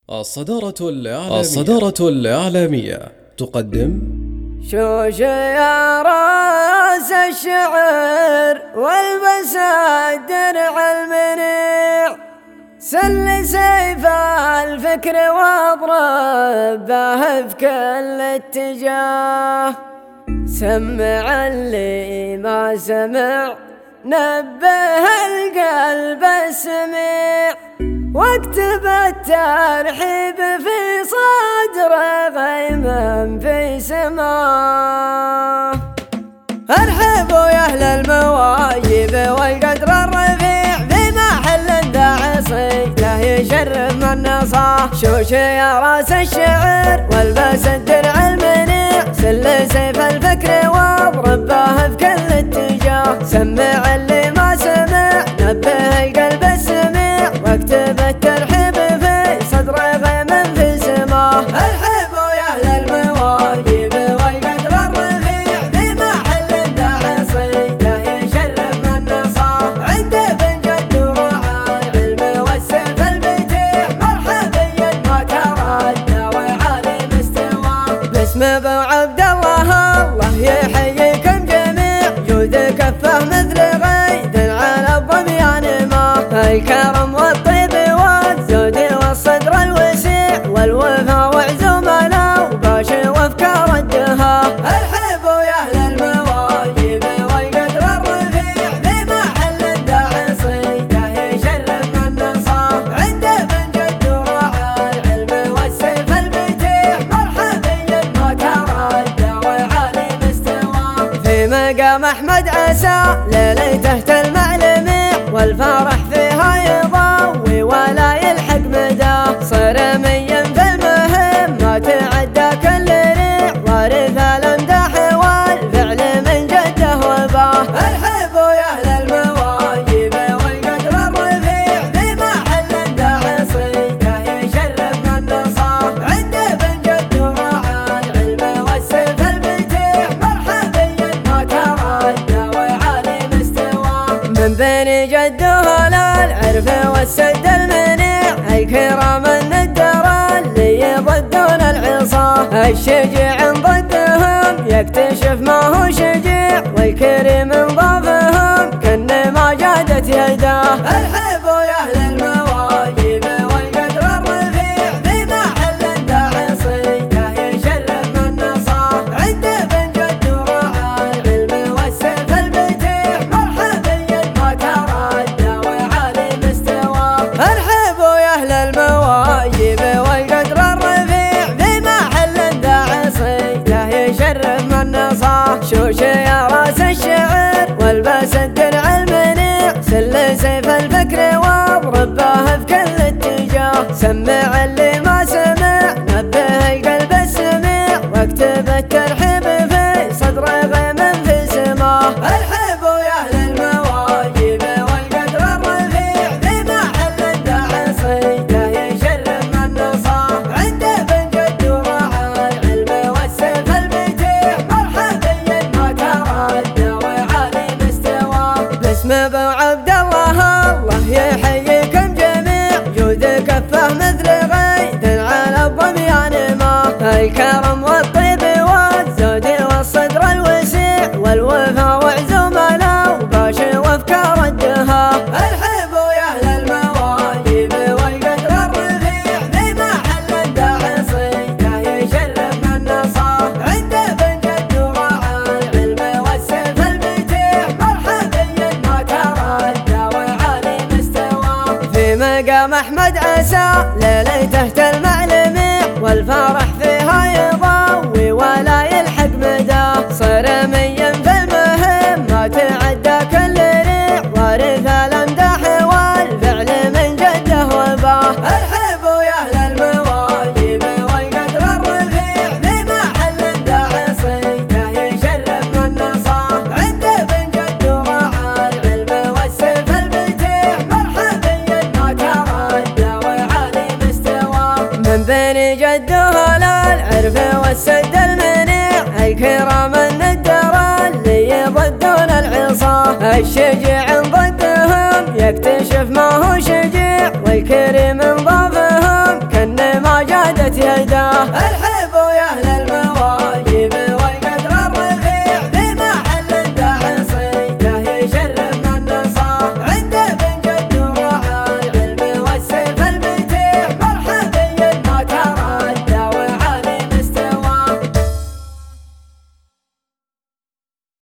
الصدارة الإعلامية تقدم شوش يا راس الشعر والبس الدرع المنيع، سل سيف الفكر واضرب به في كل اتجاه. سمع اللي ما سمع، نبه القلب السميع، واكتب الترحيب في صدره غيما في سماه. ارحبوا يا اهل المواجب والقدر الرفيع، في محل داعي صيته يشرف من نصاه. شوش يا راس الشعر والبس الدرع المنيع، سل سيف الفكر واضرب به في كل اتجاه. سمع اللي ما سمع، نبه القلب السميع، واكتب الترحيب في صدره غيما في سماه. ارحبوا يا اهل المواجب والقدر الرفيع، في محل داعي صيته يشرف من نصاه. عنده بن جد ورعى العلم والسيف البديع، مرحبيا ما تردى وعالي مستواه. باسم ابو عبد الله يحييكم جميع، جود كفه مثل غيث على الظبيان ما. الكرم والطيب والزود والصدر الوسيع، والوفا وعزومنا وباشر وافكار الدهاء. ارحبوا يا اهل المواجب والقدر الرفيع، في محل داعي صيته يشرف من نصاه. عنده بن جد ورعى العلم والسيف البديع، مرحبيا ما تردى وعالي مستواه. في مقام احمد عسى ليلته تلمع لميع، والفرح فيها يضوي ولا يلحق مداه. صرميا في المهم ما تعدى كل ريع، وارث الامداح والفعل من جده وباه. ارحبوا يا اهل المواجب والقدر الرفيع، في محل داعي صيته يشرف من نصاه. عنده بن جد ورعى العلم والسيف البديع، مرحبيا ما تردى وعالي مستواه. من بين جده للعرف والسد المنيع، الكرام الندر اللي يضدون العصاه. الشجيع ضدهم يكتشف ما هو شجيع، والكريم ضافهم كن ما جادت يداه. ارحبوا يا اهل المواجب والقدر الرفيع، في محل داعي صيته يشرف من نصاه. عنده بن جد ورعى العلم والسيف البديع، مرحبيا ما تردى وعالي مستواه. ارحبوا يا اهل المواجب والقدر الرفيع، في محل داعي صيته يشرف من نصاه. شوش يا راس الشعر والبس الدرع المنيع، سل سيف الفكر واضرب به في كل اتجاه. سمع اللي ما سمع، نبه القلب السميع، واكتب الترحيب في صدره غيما في سماه. ارحبوا يا اهل المواجب والقدر الرفيع، في محل داعي صيته يشرف من نصاه. عنده بن جد ورعى العلم والسيف البديع، مرحبيا ما تردى وعالي مستواه. باسم ابو عبد الله يحييكم جميع، جود كفه مثل غيث على الظبيان ما. الكرم والطيب والزود والصدر الوسيع، والوفا وعزومنا وباشر وافكار الدهاء. ارحبوا يا اهل المواجب والقدر الرفيع، في محل داعي صيته يشرف من نصاه. عنده بن جد ورعى العلم والسيف البديع، مرحبيا ما تردى وعالي مستواه. في مقام احمد عسى ليلته تلمع لميع، والفرح فيها يضوي ولا يلحق مداه. صرميا في المهم ما تعدى كل ريع، وارث الامداح والفعل من جده وباه. ارحبوا يا اهل المواجب والقدر الرفيع، في محل داعي صيته يشرف من نصاه. عنده بن جد ورعى العلم والسيف البديع، مرحبيا ما تردى وعالي مستواه. من بين جده للعرف والسد المنيع، الكرام الندر اللي يضدون العصاه. الشجيع ضدهم يكتشف ما هو شجيع، والكريم